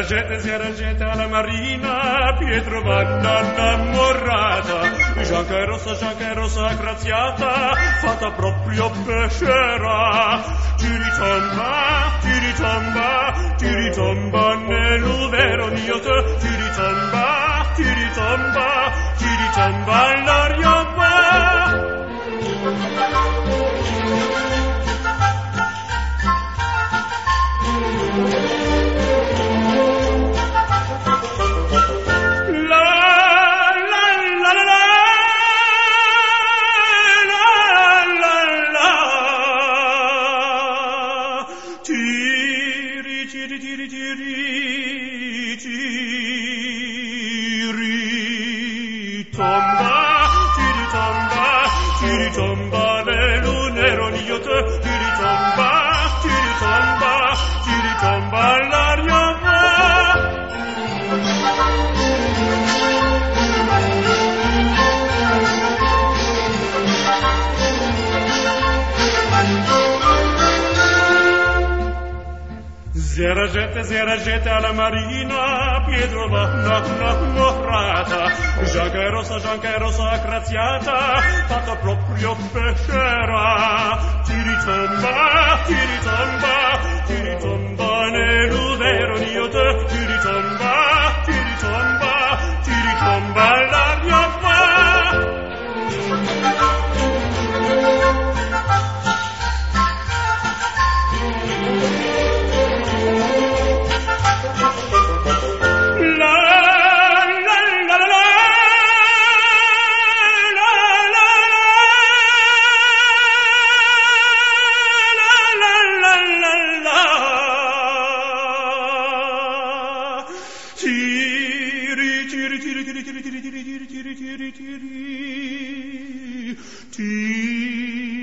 si era gente alla marina, Pietro Vanna innamorata, Gianca è rossa graziata, fatta proprio pescera. Ti ritomba nell'uvero niote, ti ritomba l'aria va. Tomba le lunero niote, ti ritomba l'aria va. Si era gente alla marina, Pietro Vanna innamorata, Gianca è rossa graziata, fatta proprio pescera. Ti ritomba nell'uvero niote, ti ritomba l'aria va. Tiri